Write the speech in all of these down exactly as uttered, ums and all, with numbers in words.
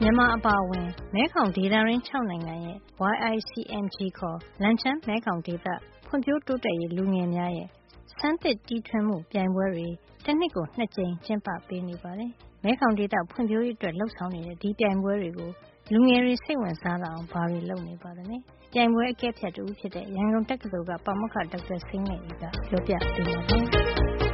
မြန်မာအပါအဝင်မဲခေါင်ဒေသရင်း၆နိုင်ငံရဲ့ Y I C M G ခေါ်လန်ချန်းမဲခေါင်ဒေသဖွံ့ဖြိုးတိုးတက်ရေးလူငယ်များရဲ့ဆန်းသစ်တီထွင်မှုပြိုင်ပွဲတွေတနှစ်ကိုနှစ်ကြိမ်ကျင်းပပေးနေပါတယ်။မဲခေါင်ဒေသဖွံ့ဖြိုးရေးအတွက်လှုပ်ဆောင်နေတဲ့ဒီပြိုင်ပွဲတွေကိုလူငယ်တွေစိတ်ဝင်စားလာအောင်ဘာတွေလုပ်နေပါသလဲ။ပြိုင်ပွဲအကဲဖြတ်တူဖြစ်တဲ့ရန်ကုန်တက္ကသိုလ်ကပါမောက္ခဒေါက်တာစိမ်းနေဦးကပြောပြပေးပါမယ်။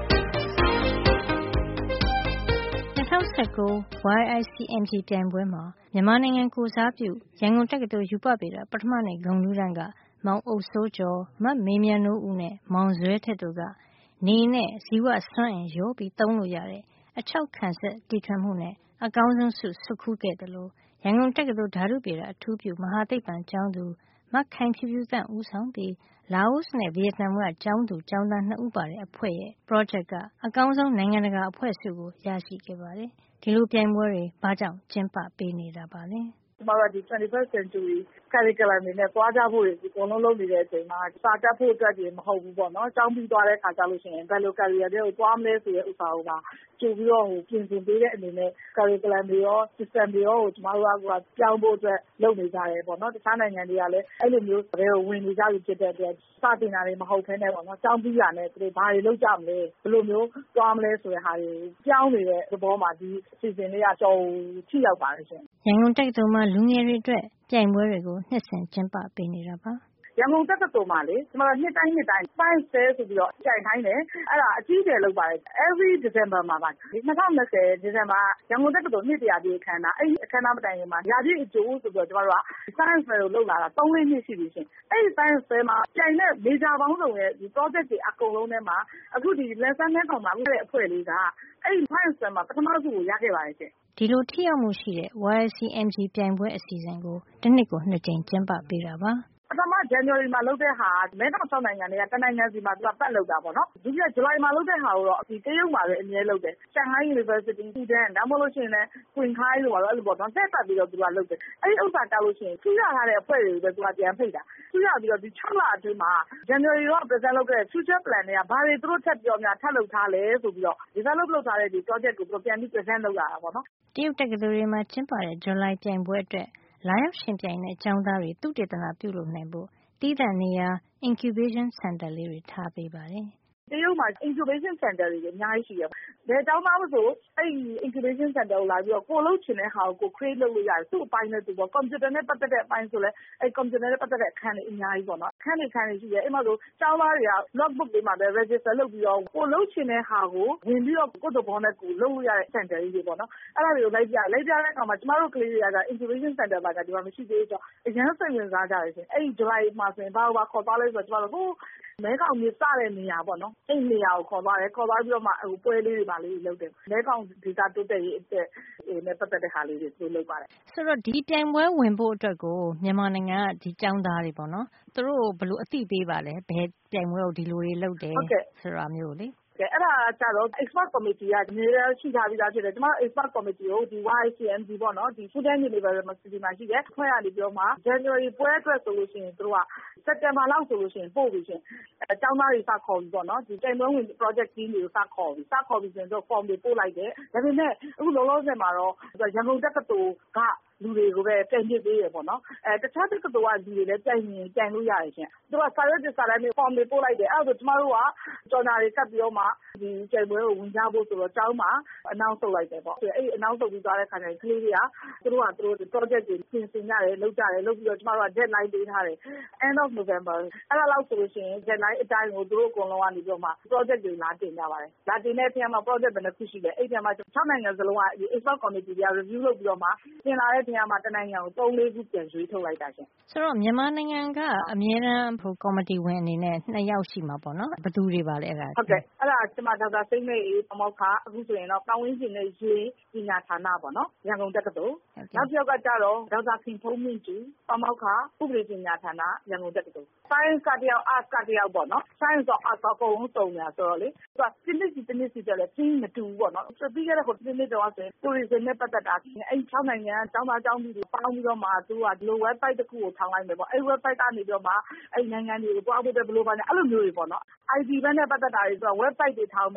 ၂၀၁၉ Y I C M G ပြိုင်ပွဲမှာမြန်မာနိုင်ငံကိုစားပြုရန်ကုန်တက္ကသိုလ်ရူပဗေဒပထမနှစ်ဂုဏ်ထူးတန်းကမောင်အုပ်စိုးကျော်မမေမြတ်နိုးဦးနဲ့မောင်ဇွဲထက်တို့ကနေနဲ့ဇီဝစွမ်းအင်ရောပြီးသုံးလို့ရတဲ့အခြောက်ခံစစ်တီထွင်မှုနဲ့အကောင်းဆုံးဆုဆွတ်ခူးခဲ့တယ်လို့ရန်ကုန်တက္ကသိုလ်ဓာတုဗေဒအထူးပြုမဟာသိပ္ပံကျောင်းသူမခိုင်ဖြူဖြူသန့်ဦးဆောင်ပြီးလာအိုနဲ့ဗီယက်နမ်ကကျောင်းသူကျောင်းသားနှစ်ဦးပါတဲ့အဖွဲ့ရဲ့ project ကအကောင်းဆုံးနိုင်ငံတကာအဖွဲ့ဆုကိုရရှိခဲ့ပါတယ်။ဒီလိုပြိုင်ပွဲတွေဘာကြောင့်ကျင်းပပေးနေတာပါလဲ။ကျမတို့ဒီ twenty-first century curriculum တွေနဲ့သွားကြဖို့တွေအကုန်လုံးလုပ်နေတဲ့အချိန်မှာစာတက်ဖို့အတွက်ကြီးမဟုတ်ဘူးပေါ့နော်။ကျောင်းပြီးသွားတဲ့ခါကျလို့ရှိရင်ဘယ်လို career တွေကိုသွားမလဲဆိုတဲ့ဥစ္စာကိုပါကြိုပြီးတော့ဟိုပြင်ဆင်ပေးတဲ့အနေနဲ့ curriculum တွေရော system တွေရောကိုကျမတို့ကပြောင်းဖို့အတွက်လုပ်နေကြတယ်ပေါ့နော်။တခြားနိုင်ငံတွေကလည်းအဲ့လိုမျိုးတွေကိုဝင်နေကြပြီဖြစ်တဲ့အတွက်စတင်တာတွေမဟုတ်ဘဲနဲ့ပေါ့နော်။ကျောင်းပြီးတာနဲ့သူတို့ဘာတွေလုပ်ကြမလဲဘယ်လိုမျိုးသွားမလဲဆိုတဲ့ဟာတွေပြောင်းနေတဲ့သဘောမှာဒီအစီအစဉ်လေးကကြော်ထိရောက်ပါတယ်ရှင်။ရန်ကုန်တက္ကသိုလ်မှာလူငယ်တွေအတွက်ပြိုင်ပွဲတွေကိုနှစ်စဉ်ကျင်းပပေးနေတာပါရန်ကုန်တက္ကသိုလ်မှာလေကျမတို့နှစ်တိုင်းနှစ်တိုင်း Science Fair ဆိုပြီးတော့ကြိုင်တိုင်းတယ်အဲ့ဒါအကြီးအကျယ်လုပ်ပါတယ် every December မှာပါဒီ၂၀၂၀ December ရန်ကုန်တက္ကသိုလ်နှစ်တရာပြည့်အခမ်းအနားအဲ့ဒီအခမ်းအနားမတိုင်ခင်မှာရာပြည့်အကျိုးဆိုပြီးတော့ကျမတို့က Science Fair ကိုလုပ်လာတာ၃-၄နှစ်ရှိပြီရှင်အဲ့ဒီ Science Fair မှာကြိုင်တဲ့ major ပေါင်းစုံရဲ့ဒီ project တွေအကုန်လုံးထဲမှာအခုဒီလက်စမ်းမဲခေါင်မှာဥတဲ့အဖွဲ့လေးကအဲ့ဒီ Science Fair မှာပထမဆုကိုရခဲ့ပါတယ်ရှင်ဒီလိုထိရောက်မှုရှိတဲ့ Y I C M G ပြိုင်ပွဲအစီအစဉ်ကိုတစ်နှစ်ကိုနှစ်ကြိမ်ကျင်းပပေးတာပါပထမ January မှာလုပ်တဲ့ဟာမဲခေါင်၆နိုင်ငံတွေကတနိုင်ငံစီမှာသူကပတ်လုပ်တာပေါ့နော်ဒုတိယ July မှာလုပ်တဲ့ဟာကိုတော့ဒီတရုတ်မှာပဲအမြဲလုပ်တယ် Shanghai University တည်တဲ့ဒါမှမဟုတ်လို့ရှိရင်လည်း Qinghai လို့ပါတော့အဲ့လိုပေါ့နော်ဆက်ပတ်ပြီးတော့သူကလုပ်တယ်အဲ့ဒီဥစ္စာတောက်လို့ရှိရင်ထူရထားတဲ့အဖွဲ့တွေကိုပဲသူကပြန်ဖိတ်တာထူရပြီးတော့ဒီ၆လအတွင်းမှာ January တော့ present လုပ်တဲ့ future plan တွေကဘာတွေသူတို့ထပ်ပြောများထပ်လုပ်ထားလဲဆိုပြီးတော့ develop လုပ်ထားတဲ့ဒီ project ကိုသူတို့ပြန်ပြီး present လုပ်လာတာပေါ့နော်တရုတ်တက္ကသိုလ်တွေမှာကျင်းပတဲ့ July ပြိုင်ပွဲအတွက်လာရောက်ရှင်ပြိုင်တဲ့ကျောင်းသားတွေသုတေသနပြုလုပ်နိုင်ဖို့တည်တံ့နေရာ incubation center လေးတွေထားပေးပါတယ်တရုတ်မှာ incubation center တွေအများကြီးရှိတယ်။ဘယ်ကျောင်းသားမဆိုအဲ့ဒီ incubation center ကိုလာပြီးတော့ကိုလုပ်ချင်တဲ့ဟာကိုကို create လုပ်လို့ရတယ်။သူ့အပိုင်းနဲ့သူပေါ့ computer နဲ့ပတ်သက်တဲ့အပိုင်းဆိုလဲအဲ့ computer နဲ့ပတ်သက်တဲ့အခန်းတွေအများကြီးပေါ့နော်။အခန်းတွေအခန်းတွေရှိတယ်။အဲ့မှာဆိုကျောင်းသားတွေက notebook တွေမှာပဲ register လုပ်ပြီးတော့ကိုလုပ်ချင်တဲ့ဟာကိုဝင်ပြီးတော့ကိုယ့်သဘောနဲ့ကိုလုပ်လို့ရတဲ့ center ကြီးတွေပေါ့နော်။အဲ့ဒါတွေကိုလိုက်ပြလိုက်ပြတဲ့အခါမှာကျမတို့ကလေးတွေက incubation center မှာကဒီမှာမရှိသေးဘူးဆိုတော့အရန်စိတ်ဝင်စားကြတယ်ရှင်။အဲ့ဒီ July မှာဆိုရင်ဘာဘာခေါ်သွားလဲဆိုတော့ကျမတို့ဟိုမဲခေါင်မြေစတဲ့နေရာပေါ့နော်အဲ့နေရာကိုခေါ်သွားတယ်ခေါ်သွားပြီးတော့မှဟိုပွဲလေးတွေပါလေးလုပ်တယ်မဲခေါင်ဒေတာတိုးတက်ရေးအတွက်ဟိုနဲ့ပတ်သက်တဲ့ဟာလေးတွေသူလုပ်ပါတယ်ဆိုတော့ဒီပြိုင်ပွဲဝင်ဖို့အတွက်ကိုမြန်မာနိုင်ငံကဒီကျောင်းသားတွေပေါ့နော်သူတို့ဘယ်လိုအသိပေးပါလဲဘယ်ပြိုင်ပွဲကိုဒီလိုတွေလုပ်တယ်ဆိုတာမျိုးလေကဲအဲ့ဒါကျတော့ expert committee ကအများကြီးရှိထားပြီးသားဖြစ်တယ်ကျမတို့ expert committee ကိုဒီ Y I C M G ပေါ့နော်ဒီ Fudan University မှာရှိတယ်ဖွဲ့ရနေပြီးတော့မှ January ပွဲအတွက်ဆိုလို့ရှိရင်တို့က September လောက်ဆိုလို့ရှိရင်ပို့ပြီရှင်အဲကျောင်းသားတွေစခေါ်ပြီပေါ့နော်ဒီတိုင်ပွဲဝင် project team တွေကိုစခေါ်ပြီစခေါ်ပြီဆိုရင်တို့ form တွေပို့လိုက်တယ်ဒါပေမဲ့အခုလောလောဆယ်မှာတော့ရန်ကုန်တက္ကသိုလ်ကလူတွေကိုပဲပြန်ပြစ်ပေးရပေါ့နော်အဲတခြားတက္ကသိုလ်ကလူတွေလည်းပြန်ရင်ပြန်လို့ရတယ်ရှင်သူကစာရွက်စာတမ်းတွေ form တွေပို့လိုက်တယ်အဲ့ဒါဆိုကျမတို့ကကြော်ညာတွေကပ်ပြီးတော့မှဒီကျိန်ပွဲကိုဝင်ကြဖို့ဆိုတော့ကျောင်းမှာ announce လုပ်လိုက်တယ်ပေါ့အဲ့ဒီ announce လုပ်ပြီးသွားတဲ့ခါကျရင်ကလေးတွေကသူတို့ကသူတို့ project တွေပြင်ဆင်ကြတယ်လုပ်ကြတယ်လုပ်ပြီးတော့ကျမတို့က deadline ပေးထားတယ် end of November အဲ့ဒါလောက်ဆိုလို့ရှိရင် deadline အတိုင်းကိုသူတို့အကုန်လုံးကနေပြီးတော့မှ project တွေလာတင်ကြပါတယ်လာတင်တဲ့အချိန်မှာ project ဘယ်နှခုရှိလဲအဲ့ဒီမှာ၆နိုင်ငံစလုံးကဒီ expert committee တွေက review လုပ်ပြီးတော့မှတင်လာတဲ့အချိန်မှာတနိုင်ငံကို၃-၄ခုပြန်ရွေးထုတ်လိုက်တာရှင်ဆိုတော့မြန်မာနိုင်ငံကအမြဲတမ်းဟို committee ဝင်အနေနဲ့နှစ်ယောက်ရှိမှာပေါ့နော်ဘယ်သူတွေပါလဲအဲ့ဒါဟုတ်ကဲ့အဲ့ဒါကျမဒေါက်တာစိမ့်မေအေးပမောက္ခအခုဆိုရင်တော့ပတ်ဝန်းကျင်နဲ့ရေးပညာဌာနပေါ့နော်ရန်ကုန်တက္ကသိုလ်နောက်တစ်ယောက်ကကြတော့ဒေါက်တာခင်ဖုံးမြင့်ကျူပမောက္ခဥပဒေပညာဌာနရန်ကုန်တက္ကသိုလ် science ကတယောက် arts ကတယောက်ပေါ့နော် science တော့ arts တော့အကုန်လုံးစုံနေတာဆိုတော့လေသူကတစ်နှစ်စီတစ်နှစ်စီတည်းလဲပြီးမတူဘူးပေါ့နော်ပြီးခဲ့တဲ့ခုတစ်နှစ်တော့ဆိုရင် tourism နဲ့ပတ်သက်တာအဲ့၆နိုင်ငံကျောင်းသားကျောင်းသူတွေပေါင်းပြီးတော့မှသူကဒီလို website တစ်ခုကိုထောင်လိုက်မယ်ပေါ့အဲ့ website ကနေပြီးတော့မှအဲ့နိုင်ငံတွေကိုတွားဖို့တဲ့ဘယ်လိုပါလဲအဲ့လိုမျိုးတွေပေါ့နော်I T ဘက်နဲ့ပတ်သက်တာတွေဆိုတော့ website တွေထောင်မယ်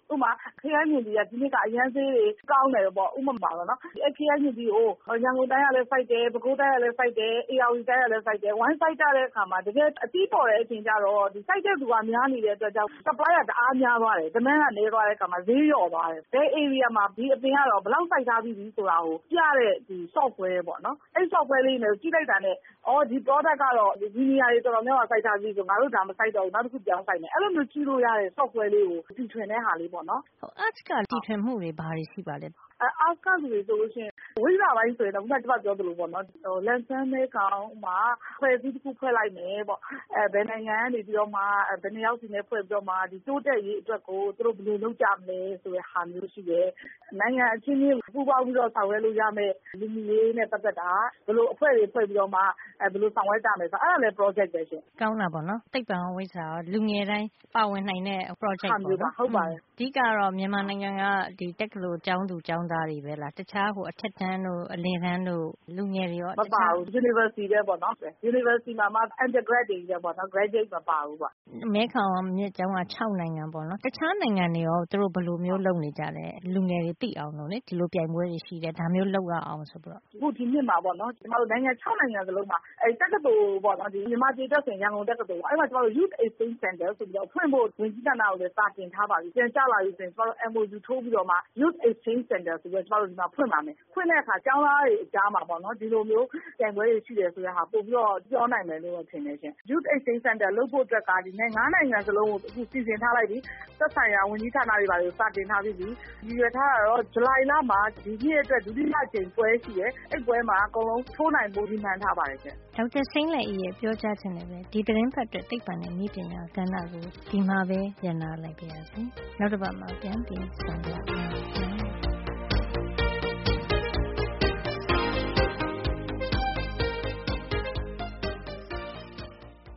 ဥမာခရိုင်ညွန်ကြီးကဒီနှစ်ကအရန်သေးတွေကောင်းတယ်ပေါ့ဥပမာပါတော့နော်အဲခရိုင်ညွန်ကြီးကိုရန်ကုန်တိုင်းကလည်း fight တယ်ပဲခူးတိုင်းကလည်း fight တယ်အေရဝတီတိုင်းကလည်း fight တယ် one fight တဲ့အခါမှာတကယ်အတီးပေါ်တဲ့အချိန်ကျတော့ဒီ fight တဲ့သူကများနေတဲ့အတွက်ကြောင့် supply ကတအားများသွားတယ် demand ကနည်းသွားတဲ့အခါမှာဈေးလျော့သွားတယ်ဘယ် area မှာဒီအပင်ကတော့ဘယ်လောက် fight ထားပြီးပြီဆိုတာကိုပြတဲ့ဒီ software ပေါ့နော်အဲ့ software လေးနဲ့ကြည့်လိုက်တာနဲ့အော်ဒီ product ကတော့ဒီနေရာတွေတော်တော်များများ fight ထားပြီးဆိုငါတို့ဒါမ fight တော့ဘူးနောက်တစ်ခုပြောင်း fight မယ်အဲ့လိုမျိုးကြည့်လို့ရတဲ့ software လေးကိုတီထွင်တဲ့ဟာလေးပေါ့နော် arts ကတီထွင်မှုတွေဘာတွေရှိပါလဲအဲအောက်ကလူတွေဆိုလို့ရှိရင်ဝိဇ္ဇာပိုင်းဆိုရင်တော့ခုနကကျွန်မပြောသလိုပေါ့နော်လန်ဆန်းမဲကောင်မှာဖွဲ့စည်းတစ်ခုဖွဲ့လိုက်မယ်ပေါ့အဲဘယ်နိုင်ငံကနေပြီးတော့မှဘယ်နှစ်ယောက်စီနဲ့ဖွဲ့ပြီးတော့မှဒီတိုးတက်ရေးအတွက်ကိုသူတို့ဘယ်လိုလုပ်ကြမလဲဆိုတဲ့ဟာမျိုးရှိတယ်နိုင်ငံအချင်းချင်းပူးပေါင်းပြီးတော့ဆောင်ရွက်လို့ရမယ်လူမျိုးရေးနဲ့ပတ်သက်တာဘယ်လိုအဖွဲ့တွေဖွဲ့ပြီးတော့မှအဲဘယ်လိုဆောင်ရွက်ကြမယ်ဆိုအဲ့ဒါလည်း project ပဲရှင်ကောင်းတာပေါ့နော်သိပ္ပံဝိဇ္ဇာလူငယ်တိုင်းပါဝင်နိုင်တဲ့ project ပေါ့နော်ဟုတ်ပါတယ်အဓိကတော့မြန်မာနိုင်ငံကဒီတက္ကသိုလ်ကျောင်းသူကျောင်းသားတွေပဲလားတခြားဟိုအထက်တန်းတို့အလယ်တန်းတို့လူငယ်တွေရောမပါဘူး University ပဲပေါ့နော် University မှာမှ undergrad တွေပဲပေါ့နော် graduate မပါဘူးပေါ့မဲခေါင်မြစ်ကျောင်းက၆နိုင်ငံပေါ့နော်တခြားနိုင်ငံတွေရောသူတို့ဘယ်လိုမျိုးလုပ်နေကြလဲလူငယ်တွေသိအောင်လို့လေဒီလိုပြိုင်ပွဲတွေရှိတယ်ဒါမျိုးလုပ်ရအောင်ဆိုပြီးတော့အခုဒီနှစ်မှာပေါ့နော်ကျမတို့နိုင်ငံ၆နိုင်ငံစလုံးမှာအဲတက္ကသိုလ်ပေါ့နော်ဒီမြန်မာပြည်တက်ဆိုရန်ကုန်တက္ကသိုလ်အဲ့မှာကျမတို့ Youth Exchange Center ဆိုပြီးတော့ဖွင့်ဖို့ဝင်ကြီးဌာနကိုလည်းစာတင်ထားပါပြီပြန်ကြလာပြီဆိုရင်ကျမတို့ M O U ထိုးပြီးတော့မှ Youth Exchange Center ဆိုပြီးတော့ကျမတို့ဒီမှာဖွင့်ပါမယ်ဖွင့်တဲ့အခါကျောင်းသားတွေအကြားမှာပေါ့နော်ဒီလိုမျိုးပြိုင်ပွဲတွေရှိတယ်ဆိုတဲ့ဟာပို့ပြီးတော့ပြောနိုင်မယ်လို့ထင်တယ်ရှင် Youth Exchange Center လုပ်ဖို့အတွက်ကဒီနဲ့၅နိုင်ငံစလုံးကိုအခုစီစဉ်ထားလိုက်ပြီသက်ဆိုင်ရာဝန်ကြီးဌာနတွေပါလို့စာတင်ထားပြီးပြီရည်ရွယ်ထားတာတော့ဇူလိုင်လမှာဒီနှစ်အတွက်ဒုတိယအကြိမ်ပွဲရှိတယ်အဲ့ပွဲမှာအကုန်လုံးထိုးနိုင်ဖို့ဒီမှန်ထားပါတယ်ရှင်ဒေါက်တာစိမ်းလက်အေးရဲ့ပြောကြားခြင်းနဲ့ပဲဒီသတင်းဖတ်တဲ့သိပ္ပံနဲ့နည်းပညာကဏ္ဍကိုဒီမှာပဲညှိနှိုင်းလိုက်ပါရစေနောက်တစ်ပတ်မှာပြန်ပြီးဆုံကြပါ